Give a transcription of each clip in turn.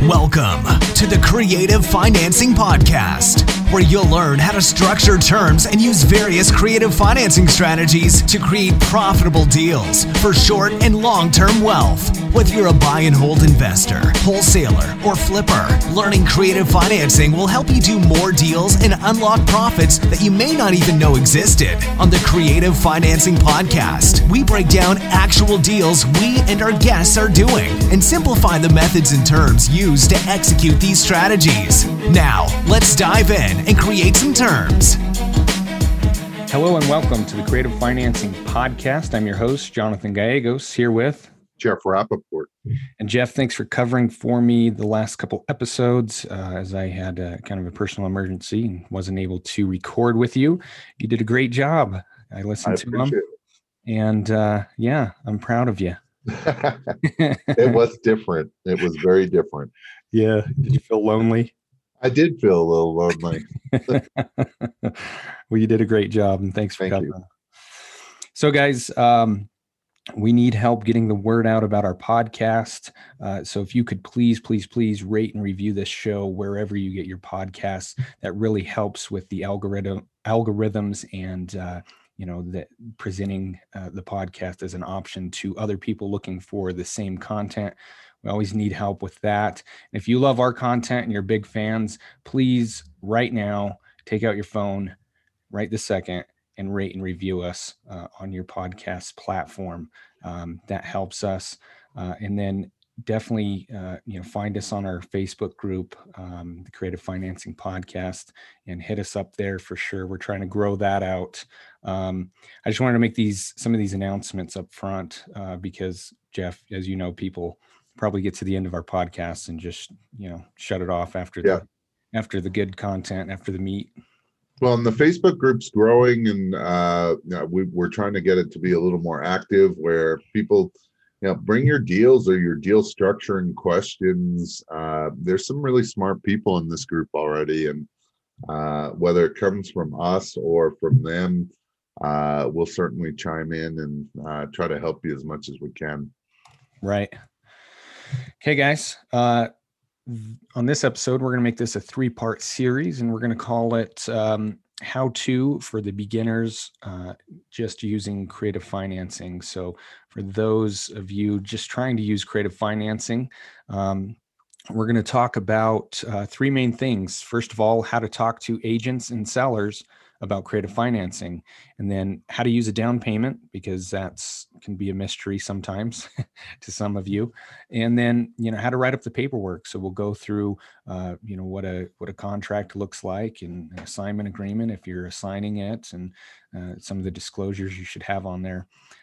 Welcome to the Creative Financing Podcast, where you'll learn how to structure terms and use various creative financing strategies to create profitable deals for short and long-term wealth. Whether you're a buy and hold investor, wholesaler, or flipper, learning creative financing will help you do more deals and unlock profits that you may not even know existed. On the Creative Financing Podcast, we break down actual deals we and our guests are doing and simplify the methods and terms used to execute these strategies. Now, let's dive in and create some terms. Hello and welcome to the Creative Financing Podcast. I'm your host, Jonathan Gallegos, here with Jeff Rappaport. And Jeff, thanks for covering for me the last couple episodes as I had kind of a personal emergency and wasn't able to record with you. You did a great job. I listened to them. And I'm proud of you. It was different. It was very different. Yeah. Did you feel lonely? I did feel a little lonely. Well, you did a great job, and thanks for covering. You. So, guys, we need help getting the word out about our podcast. So if you could please rate and review this show wherever you get your podcasts. That really helps with the algorithms and the presenting the podcast as an option to other people looking for the same content. We always need help with that. And if you love our content and you're big fans, please right now take out your phone right this second and rate and review us on your podcast platform. That helps us. And then definitely, find us on our Facebook group, the Creative Financing Podcast, and hit us up there for sure. We're trying to grow that out. I just wanted to make some of these announcements up front because, Jeff, as you know, people probably get to the end of our podcast and just, shut it off after the good content, after the meat. Well, and the Facebook group's growing, and we're trying to get it to be a little more active, where people, bring your deals or your deal structuring questions. There's some really smart people in this group already, and whether it comes from us or from them, we'll certainly chime in and try to help you as much as we can. Right. Okay, guys. On this episode, we're going to make this a 3-part series, and we're going to call it How To for the Beginners, just using creative financing. So for those of you just trying to use creative financing, we're going to talk about 3 main things. First of all, how to talk to agents and sellers about creative financing, and then how to use a down payment, because can be a mystery sometimes to some of you. And then, how to write up the paperwork. So we'll go through, what a contract looks like, and an assignment agreement if you're assigning it, and some of the disclosures you should have on there.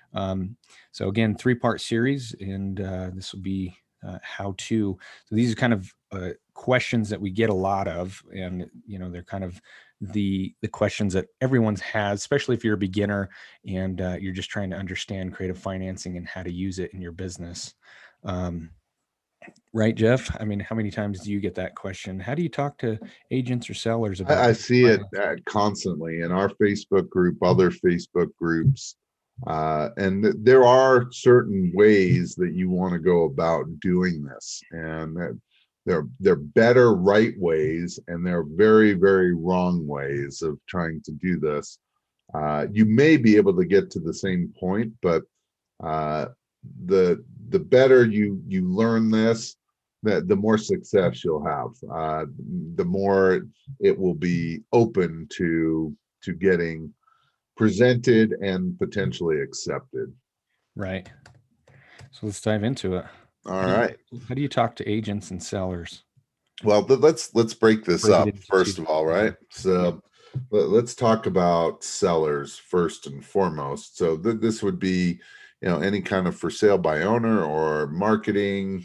So again, 3-part series, and this will be how to. So these are kind of questions that we get a lot of, and they're kind of the questions that everyone's has, especially if you're a beginner and you're just trying to understand creative financing and how to use it in your business. Right, Jeff? I mean, how many times do you get that question? How do you talk to agents or sellers about I see it constantly in our Facebook group, other Facebook groups. And there are certain ways that you want to go about doing this, and that they're better right ways, and they're very, very wrong ways of trying to do this. You may be able to get to the same point, but the better you learn this, the more success you'll have. The more it will be open to getting presented and potentially accepted. Right. So let's dive into it. All right. How do you talk to agents and sellers? Well, let's break this up first of all, right? So let's talk about sellers first and foremost. So this would be, any kind of for sale by owner or marketing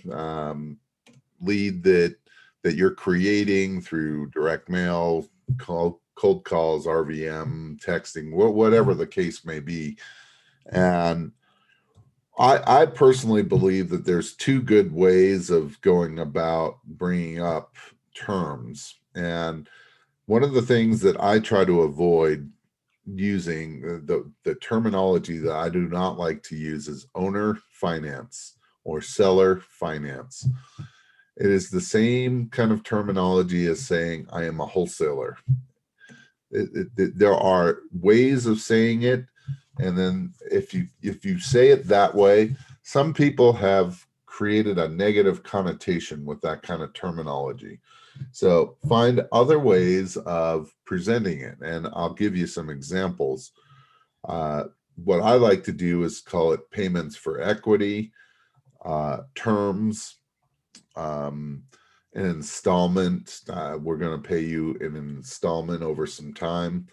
lead that you're creating through direct mail, cold calls, RVM, texting, whatever the case may be. And I personally believe that there's 2 good ways of going about bringing up terms. And one of the things that I try to avoid using, the terminology that I do not like to use, is owner finance or seller finance. It is the same kind of terminology as saying I am a wholesaler. There are ways of saying it, and then if you say it that way, some people have created a negative connotation with that kind of terminology. So find other ways of presenting it, and I'll give you some examples. What I like to do is call it payments for equity, terms, an installment. We're going to pay you an installment over some time.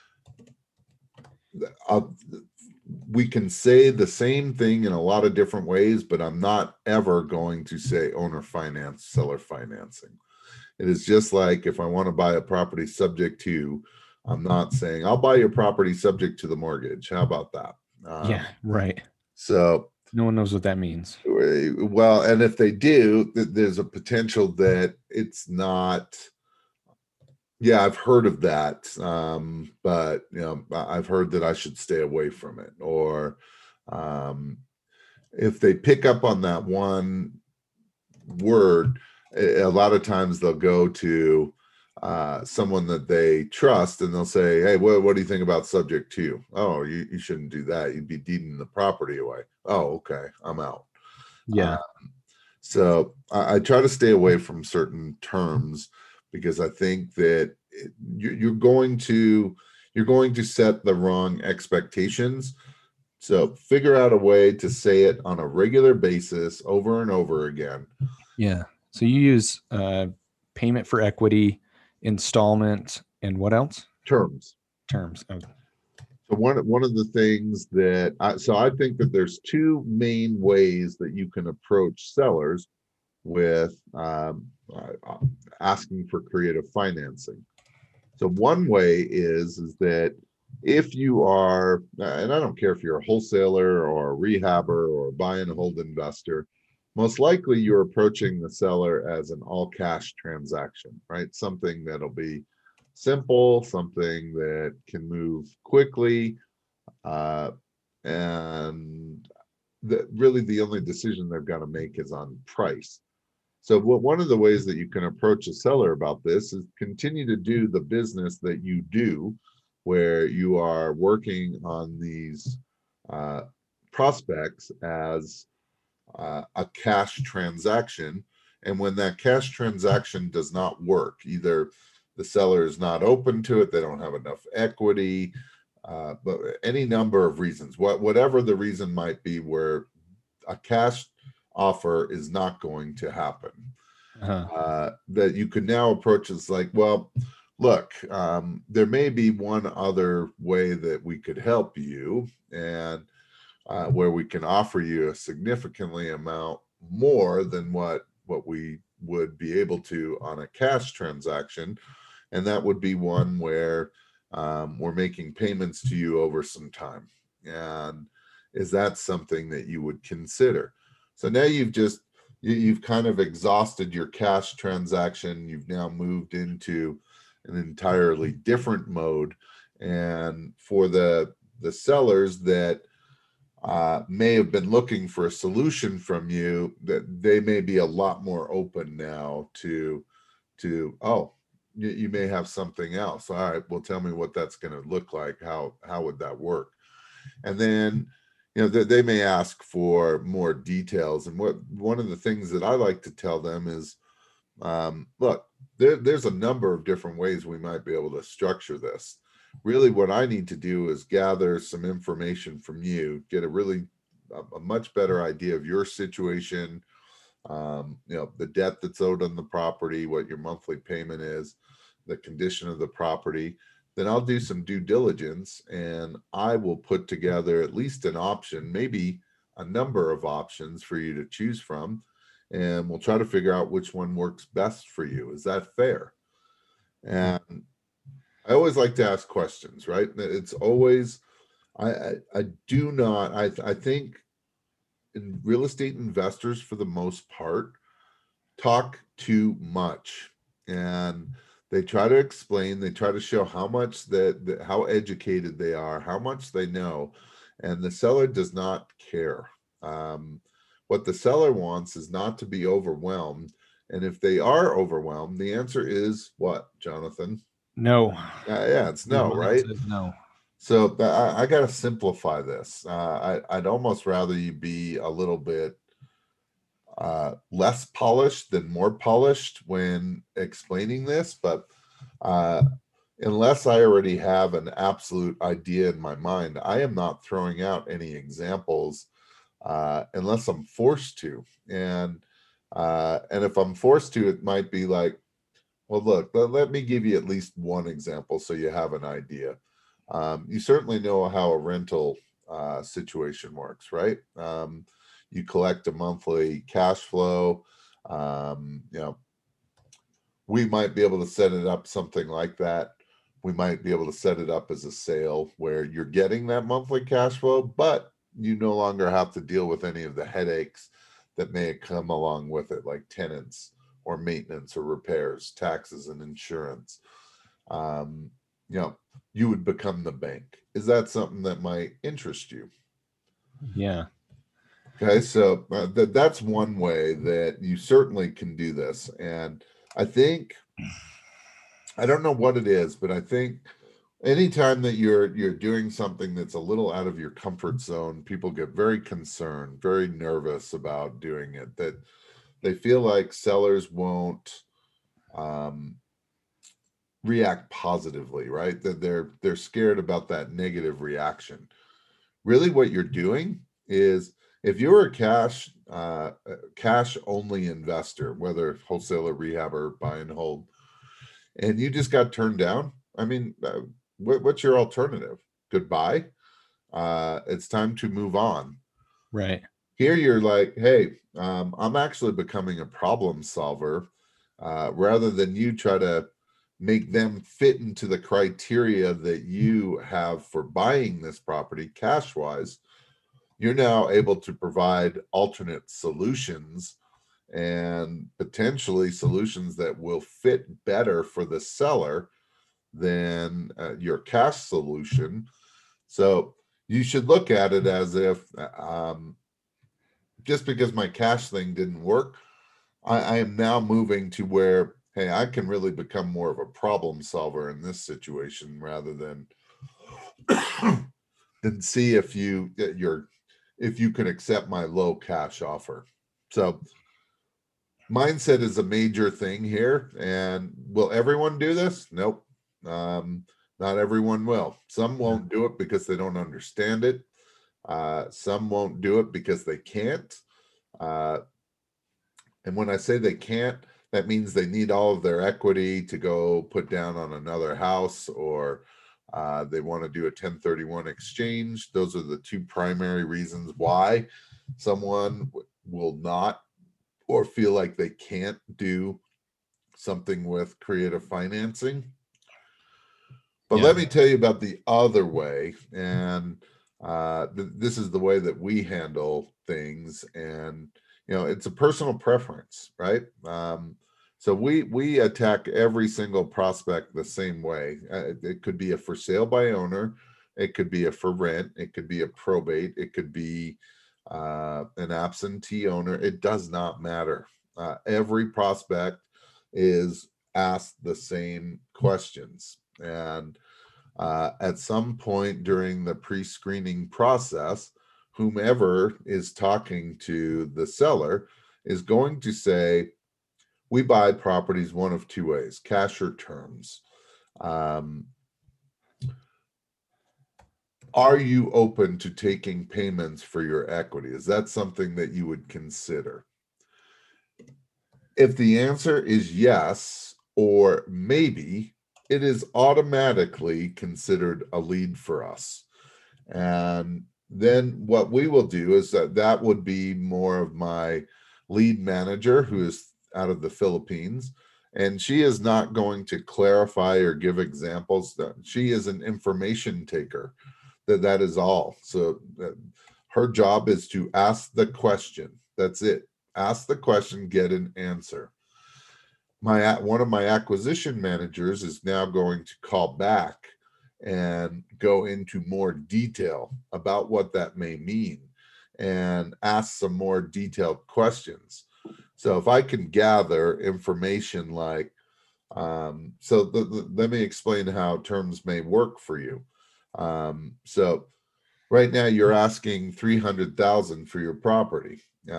We can say the same thing in a lot of different ways, but I'm not ever going to say owner finance, seller financing. It is just like if I want to buy a property subject to, I'm not saying I'll buy your property subject to the mortgage. How about that? Yeah, right. So no one knows what that means. Well, and if they do, there's a potential that it's not. Yeah, I've heard of that, but I've heard that I should stay away from it. Or if they pick up on that one word, a lot of times they'll go to someone that they trust, and they'll say, "Hey, what do you think about subject to?" "Oh, you shouldn't do that. You'd be deeding the property away." "Oh, okay, I'm out." Yeah. So I try to stay away from certain terms, because I think that you're going to set the wrong expectations. So figure out a way to say it on a regular basis over and over again. Yeah. So you use payment for equity, installment, and what else? Terms. Okay. So one of the things that I think that there's two main ways that you can approach sellers with asking for creative financing. So one way is that if you are, and I don't care if you're a wholesaler or a rehabber or a buy and hold investor, most likely you're approaching the seller as an all cash transaction, right? Something that'll be simple, something that can move quickly, and really the only decision they've got to make is on price. So one of the ways that you can approach a seller about this is continue to do the business that you do, where you are working on these prospects as a cash transaction. And when that cash transaction does not work, either the seller is not open to it, they don't have enough equity, but any number of reasons, whatever the reason might be, where a cash offer is not going to happen, that you can now approach is like, well, look, there may be one other way that we could help you, and where we can offer you a significantly amount more than what we would be able to on a cash transaction. And that would be one where we're making payments to you over some time. And is that something that you would consider? So now you've kind of exhausted your cash transaction. You've now moved into an entirely different mode. And for the sellers that may have been looking for a solution from you, that they may be a lot more open now to oh, you may have something else. All right, well, tell me what that's going to look like. How would that work? And then they may ask for more details. And one of the things that I like to tell them is, look, there's a number of different ways we might be able to structure this. Really, what I need to do is gather some information from you, get a much better idea of your situation, the debt that's owed on the property, what your monthly payment is, the condition of the property. Then I'll do some due diligence, and I will put together at least an option, maybe a number of options for you to choose from, and we'll try to figure out which one works best for you. Is that fair? And I always like to ask questions, right? It's always, I think in real estate investors, for the most part, talk too much, and they try to explain, they try to show how much how educated they are, how much they know, and the seller does not care. What the seller wants is not to be overwhelmed And if they are overwhelmed, the answer is what, Jonathan? No. Yeah, it's no, right? No. So I got to simplify this. I'd almost rather you be a little bit less polished than more polished when explaining this, but unless I already have an absolute idea in my mind, I am not throwing out any examples unless I'm forced to. And if I'm forced to, it might be like, well, look, let me give you at least one example so you have an idea. You certainly know how a rental situation works, right? You collect a monthly cash flow. We might be able to set it up something like that. We might be able to set it up as a sale where you're getting that monthly cash flow, but you no longer have to deal with any of the headaches that may come along with it, like tenants or maintenance or repairs, taxes and insurance. You would become the bank. Is that something that might interest you? Yeah. Okay, so that's one way that you certainly can do this. And I think, I don't know what it is, but I think anytime that you're doing something that's a little out of your comfort zone, people get very concerned, very nervous about doing it, that they feel like sellers won't react positively, right? That they're scared about that negative reaction. Really what you're doing is, if you're a cash only investor, whether wholesaler, rehabber, buy and hold, and you just got turned down, I mean, what's your alternative? Goodbye. It's time to move on. Right. Here you're like, hey, I'm actually becoming a problem solver, rather than you try to make them fit into the criteria that you have for buying this property cash wise. You're now able to provide alternate solutions, and potentially solutions that will fit better for the seller than your cash solution. So you should look at it as if, just because my cash thing didn't work, I am now moving to where, hey, I can really become more of a problem solver in this situation, rather than see if you can accept my low cash offer. So mindset is a major thing here. And will everyone do this? Nope. Not everyone will. Some won't do it because they don't understand it. Some won't do it because they can't. And when I say they can't, that means they need all of their equity to go put down on another house, or they want to do a 1031 exchange. Those are the two primary reasons why someone will not, or feel like they can't do something with creative financing. But let me tell you about the other way. And this is the way that we handle things. And, it's a personal preference, right? So we attack every single prospect the same way. It could be a for sale by owner. It could be a for rent. It could be a probate. It could be an absentee owner. It does not matter. Every prospect is asked the same questions. And at some point during the pre-screening process, whomever is talking to the seller is going to say, we buy properties one of two ways, cash or terms. Are you open to taking payments for your equity? Is that something that you would consider? If the answer is yes, or maybe, it is automatically considered a lead for us. And then what we will do is that would be more of my lead manager, who is out of the Philippines. And she is not going to clarify or give examples. She is an information taker. That is all. So her job is to ask the question. That's it. Ask the question, get an answer. One of my acquisition managers is now going to call back and go into more detail about what that may mean, and ask some more detailed questions. So if I can gather information like, let me explain how terms may work for you. So right now you're asking 300,000 for your property.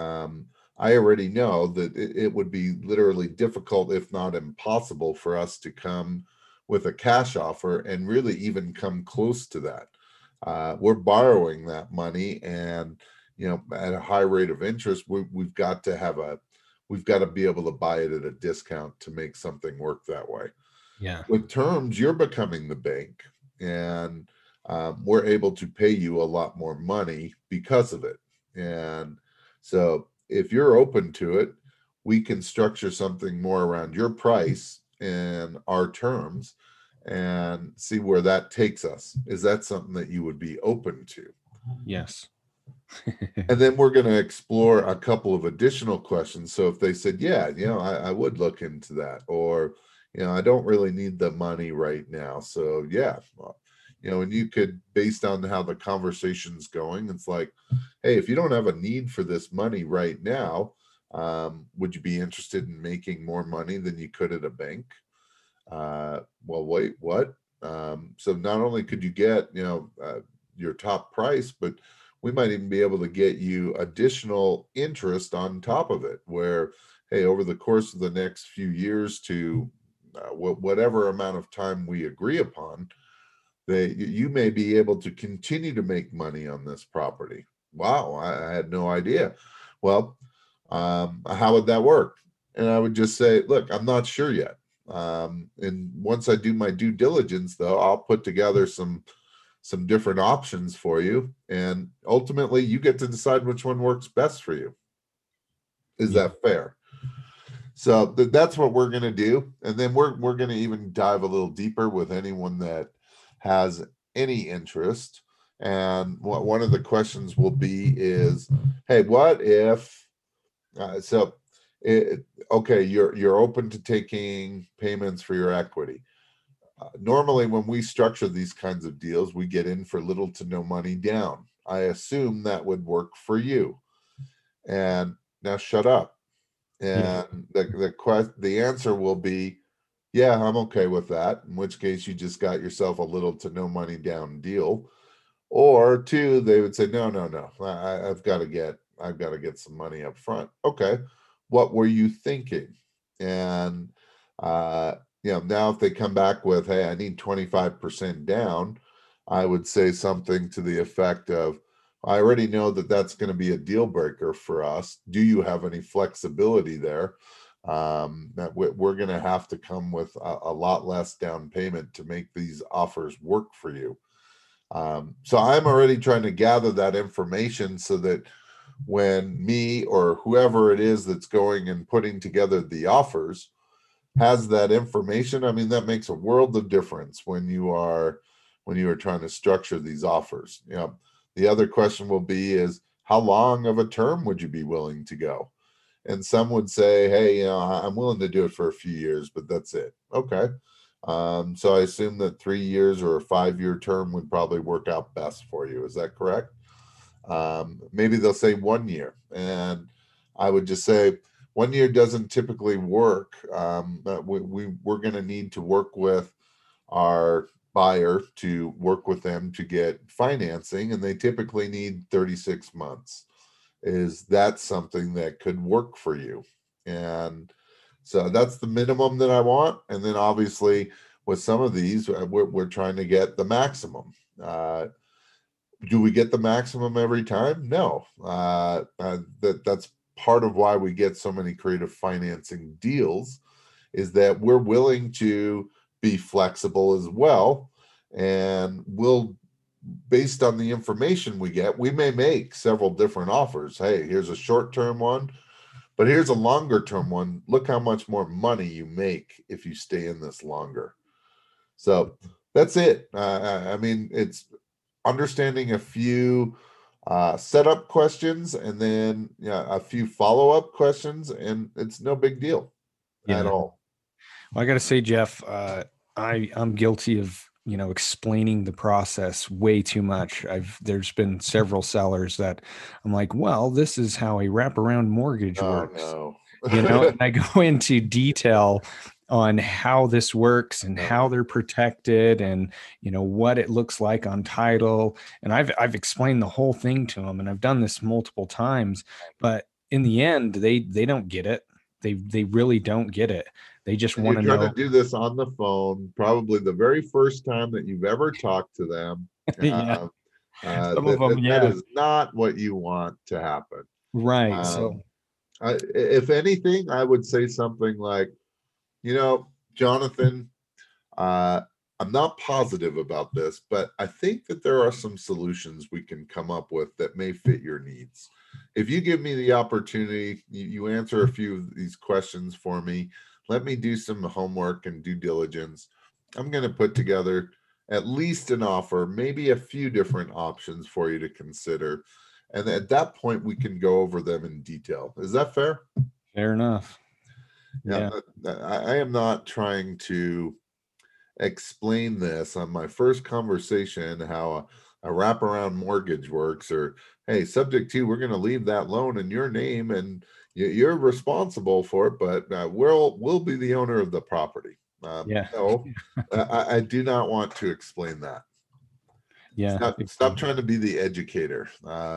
I already know that it would be literally difficult, if not impossible, for us to come with a cash offer and really even come close to that. We're borrowing that money, and at a high rate of interest, we've got to be able to buy it at a discount to make something work that way. Yeah. With terms, you're becoming the bank, and we're able to pay you a lot more money because of it. And so if you're open to it, we can structure something more around your price and our terms and see where that takes us. Is that something that you would be open to? Yes. And then we're going to explore a couple of additional questions. So if they said, yeah, I would look into that, or, I don't really need the money right now. So yeah, and you could, based on how the conversation's going, it's like, hey, if you don't have a need for this money right now, would you be interested in making more money than you could at a bank? Well, wait, what? So not only could you get, your top price, but we might even be able to get you additional interest on top of it, where, hey, over the course of the next few years to whatever amount of time we agree upon, you may be able to continue to make money on this property. Wow, I had no idea. Well, how would that work? And I would just say, look, I'm not sure yet. And once I do my due diligence, though, I'll put together some different options for you, and ultimately you get to decide which one works best for you. Is that fair? So that's what we're going to do. And then we're going to even dive a little deeper with anyone that has any interest. And one of the questions will be is, hey, what if, okay, you're open to taking payments for your equity. Normally, when we structure these kinds of deals, we get in for little to no money down. I assume that would work for you. And now shut up. And the answer will be, yeah, I'm okay with that. In which case, you just got yourself a little to no money down deal. Or two, they would say, no, I've got to get some money up front. Okay, what were you thinking? And now if they come back with, hey, I need 25% down, I would say something to the effect of, I already know that that's going to be a deal breaker for us. Do you have any flexibility there? That we're going to have to come with a lot less down payment to make these offers work for you. So I'm already trying to gather that information so that when me or whoever it is that's going and putting together the offers has that information, I mean, that makes a world of difference when you are trying to structure these offers. The other question will be is, how long of a term would you be willing to go? And some would say, hey, I'm willing to do it for a few years, but that's it. Okay. So I assume that 3 years or a 5-year term would probably work out best for you. Is that correct? Maybe they'll say 1 year. And I would just say 1 year doesn't typically work. We're going to need to work with our buyer to work with them to get financing, and they typically need 36 months. Is that something that could work for you? And so that's the minimum that I want. And then obviously with some of these, we're trying to get the maximum. Do we get the maximum every time? No. That's part of why we get so many creative financing deals, is that we're willing to be flexible as well. And we'll, based on the information we get, we may make several different offers. Hey, here's a short-term one, but here's a longer-term one. Look how much more money you make if you stay in this longer. So that's it. I mean, it's understanding a few setup questions and then a few follow-up questions, and it's no big deal at all. Well, I got to say, Jeff, I'm guilty of, explaining the process way too much. There's been several sellers that I'm like, well, this is how a wraparound mortgage works. No. And I go into detail on how this works and how they're protected and, what it looks like on title. And I've explained the whole thing to them, and I've done this multiple times, but in the end, they don't get it. They really don't get it. They just want to know. You're trying to do this on the phone, probably the very first time that you've ever talked to them. Yeah. That is not what you want to happen. Right. So if anything, I would say something like, Jonathan, I'm not positive about this, but I think that there are some solutions we can come up with that may fit your needs. If you give me the opportunity, you answer a few of these questions for me, let me do some homework and due diligence. I'm going to put together at least an offer, maybe a few different options for you to consider. And at that point, we can go over them in detail. Is that fair? Fair enough. Yeah. I am not trying to explain this on my first conversation, how a wraparound mortgage works, or, hey, subject to, we're going to leave that loan in your name and you're responsible for it, but we'll be the owner of the property. No, I do not want to explain that. Yeah. Stop trying to be the educator.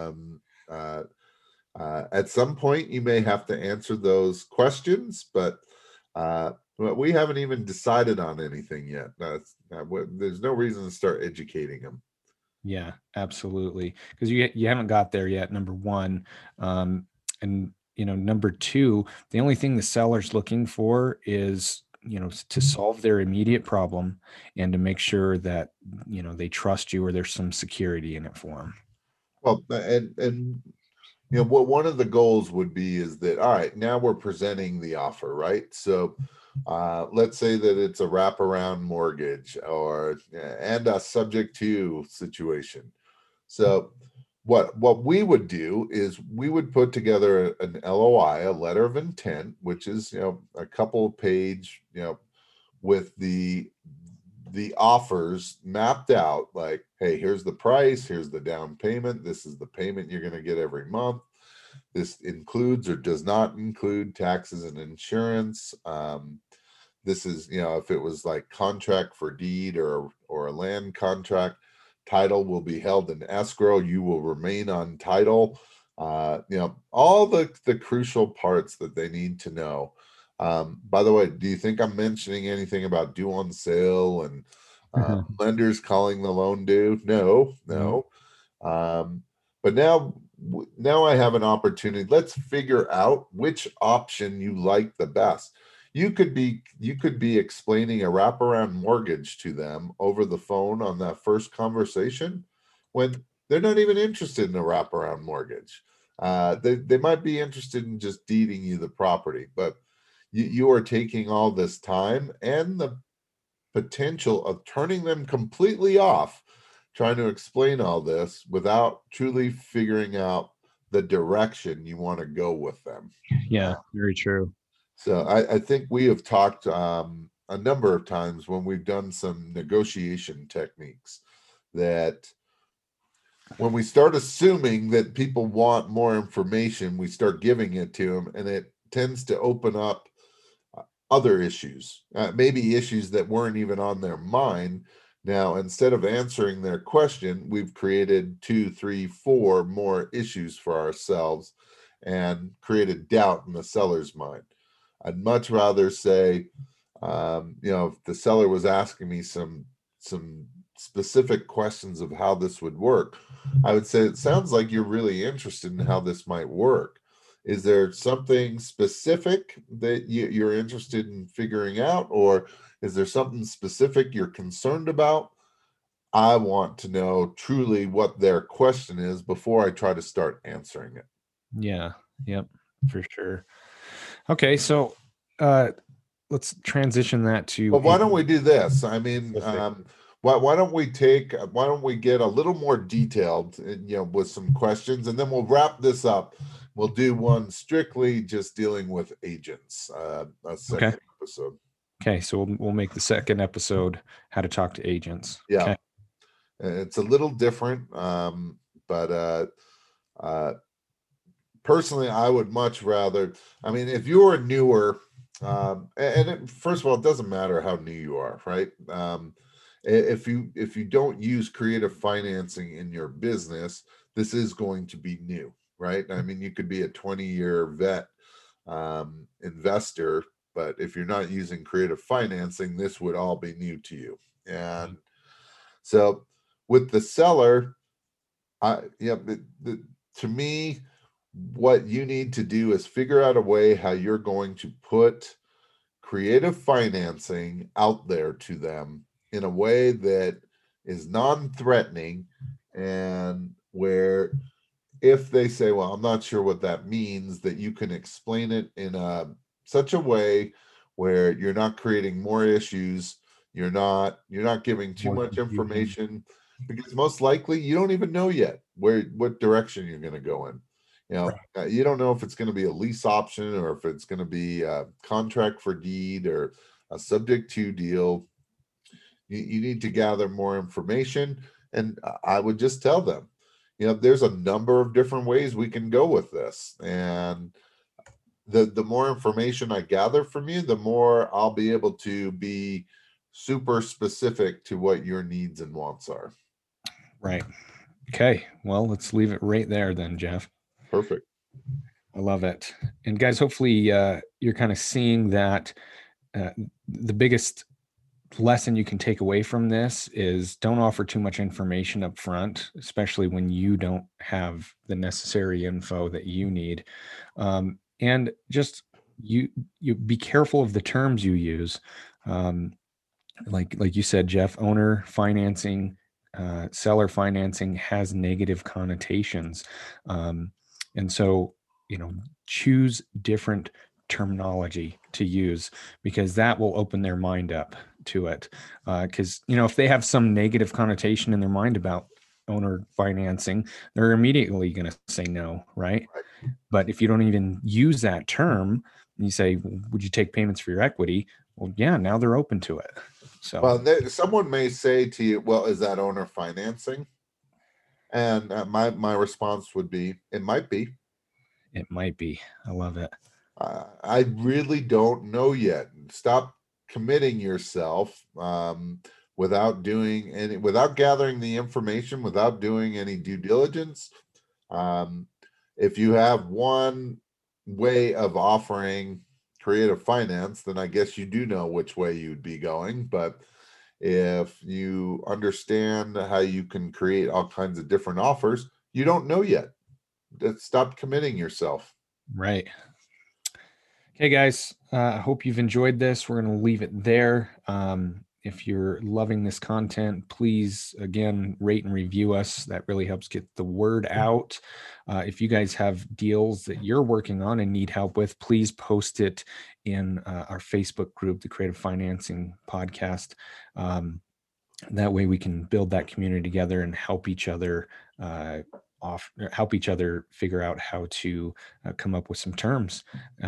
At some point, you may have to answer those questions, but we haven't even decided on anything yet. There's no reason to start educating them. Yeah, absolutely. Because you haven't got there yet, number one. And number two, the only thing the seller's looking for is, to solve their immediate problem and to make sure that, they trust you or there's some security in it for them. Well, and what one of the goals would be is that, all right, now we're presenting the offer, right? So let's say that it's a wraparound mortgage and a subject to situation. So what we would do is we would put together an LOI, a letter of intent, which is, a couple page, with the offers mapped out, like, hey, here's the price, here's the down payment, this is the payment you're going to get every month. This includes or does not include taxes and insurance. This is, if it was like contract for deed or a land contract, title will be held in escrow. You will remain on title. All the crucial parts that they need to know. By the way, do you think I'm mentioning anything about due on sale and lenders calling the loan due? No. But now I have an opportunity. Let's figure out which option you like the best. You could be explaining a wraparound mortgage to them over the phone on that first conversation when they're not even interested in a wraparound mortgage. They might be interested in just deeding you the property, but you are taking all this time and the potential of turning them completely off trying to explain all this without truly figuring out the direction you want to go with them. Yeah, very true. So I think we have talked a number of times when we've done some negotiation techniques that when we start assuming that people want more information, we start giving it to them, and it tends to open up other issues, maybe issues that weren't even on their mind. Now, instead of answering their question, we've created 2, 3, 4 more issues for ourselves and created doubt in the seller's mind. I'd much rather say, if the seller was asking me some specific questions of how this would work, I would say, it sounds like you're really interested in how this might work. Is there something specific that you're interested in figuring out, or is there something specific you're concerned about? I want to know truly what their question is before I try to start answering it. Yeah. Yep. For sure. Okay. So let's transition that to. Well, why don't we do this? I mean, why don't we get a little more detailed, with some questions, and then we'll wrap this up. We'll do one strictly just dealing with agents, a second episode. Okay, so we'll make the second episode how to talk to agents. Yeah, okay. It's a little different, but personally, I would much rather, I mean, if you're newer, first of all, it doesn't matter how new you are, right? If you don't use creative financing in your business, this is going to be new, right? I mean, you could be a 20-year vet investor, but if you're not using creative financing, this would all be new to you. And so with the seller, to me, what you need to do is figure out a way how you're going to put creative financing out there to them in a way that is non-threatening, and where if they say, well, I'm not sure what that means, that you can explain it in such a way where you're not creating more issues, you're not giving too much information, because most likely you don't even know yet what direction you're going to go in. You don't know if it's going to be a lease option, or if it's going to be a contract for deed, or a subject to deal. You need to gather more information, and I would just tell them, there's a number of different ways we can go with this, and the more information I gather from you, the more I'll be able to be super specific to what your needs and wants are. Right. Okay. Well, let's leave it right there then, Jeff. Perfect. I love it. And guys, hopefully you're kind of seeing that the biggest lesson you can take away from this is don't offer too much information up front, especially when you don't have the necessary info that you need. And just you be careful of the terms you use. Like you said, Jeff, owner financing, seller financing has negative connotations. And so, choose different terminology to use, because that will open their mind up to it. Because, if they have some negative connotation in their mind about owner financing, they're immediately going to say no, right? But if you don't even use that term, and you say, would you take payments for your equity? Well, yeah, now they're open to it. So, well, someone may say to you, well, is that owner financing? And my response would be, it might be. It might be. I love it. I really don't know yet. Stop committing yourself without gathering the information, without doing any due diligence. If you have one way of offering creative finance, then I guess you do know which way you'd be going. But if you understand how you can create all kinds of different offers, you don't know yet. Stop committing yourself. Right. Okay, guys, I hope you've enjoyed this. We're going to leave it there. If you're loving this content, please, again, rate and review us. That really helps get the word out. If you guys have deals that you're working on and need help with, please post it in our Facebook group, the Creative Financing Podcast. That way we can build that community together and help each other figure out how to come up with some terms.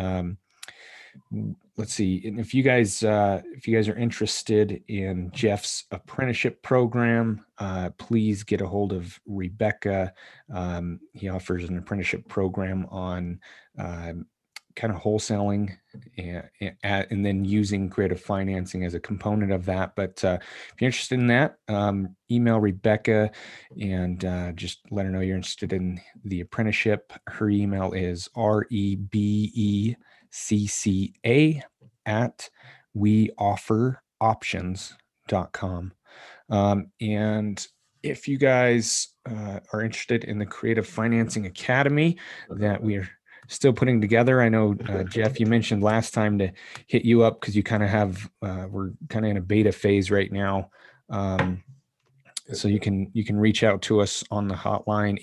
Let's see. And if you guys are interested in Jeff's apprenticeship program, please get a hold of Rebecca. He offers an apprenticeship program on kind of wholesaling and then using creative financing as a component of that. But if you're interested in that, email Rebecca and just let her know you're interested in the apprenticeship. Her email is rebecca@weofferoptions.com. And if you guys are interested in the Creative Financing Academy that we are still putting together, I know Jeff, you mentioned last time to hit you up because you kind of have we're kind of in a beta phase right now. So you can reach out to us on the hotline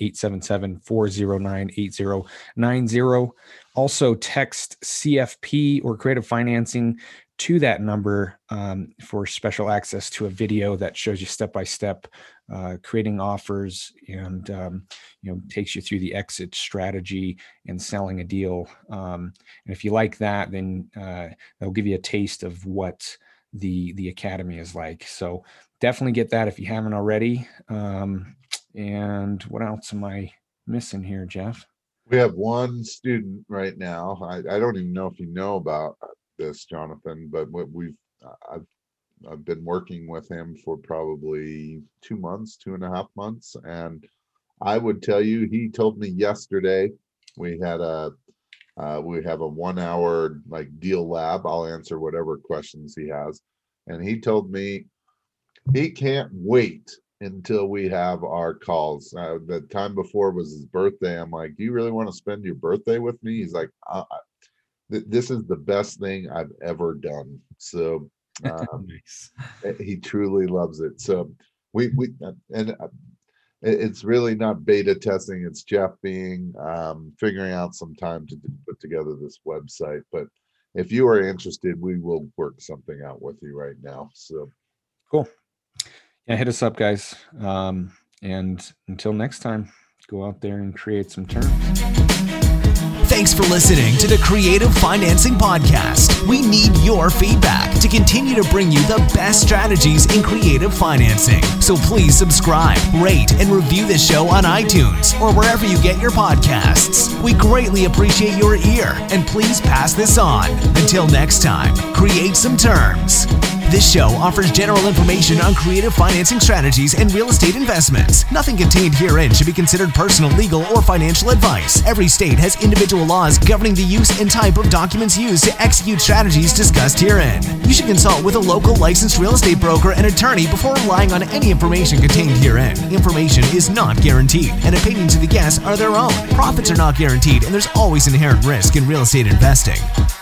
877-409-8090. Also text CFP or creative financing to that number for special access to a video that shows you step-by-step creating offers and takes you through the exit strategy and selling a deal. And if you like that, then that'll give you a taste of what the academy is like. So definitely get that if you haven't already. And what else am I missing here, Jeff? We have one student right now. I don't even know if you know about this, Jonathan, but I've been working with him for probably 2 months, 2.5 months, and I would tell you, he told me yesterday we have a 1 hour like deal lab. I'll answer whatever questions he has, and he told me he can't wait until we have our calls. The time before was his birthday. I'm like, do you really want to spend your birthday with me? He's like, this is the best thing I've ever done. So nice. He truly loves it. So it's really not beta testing. It's Jeff being figuring out some time to put together this website. But if you are interested, we will work something out with you right now. So cool. Yeah, hit us up, guys. And until next time, go out there and create some terms. Thanks for listening to the Creative Financing Podcast. We need your feedback to continue to bring you the best strategies in creative financing. So please subscribe, rate, and review this show on iTunes or wherever you get your podcasts. We greatly appreciate your ear, and please pass this on. Until next time, create some terms. This show offers general information on creative financing strategies and real estate investments. Nothing contained herein should be considered personal, legal, or financial advice. Every state has individual laws governing the use and type of documents used to execute strategies discussed herein. You should consult with a local licensed real estate broker and attorney before relying on any information contained herein. Information is not guaranteed, and opinions of the guests are their own. Profits are not guaranteed, and there's always inherent risk in real estate investing.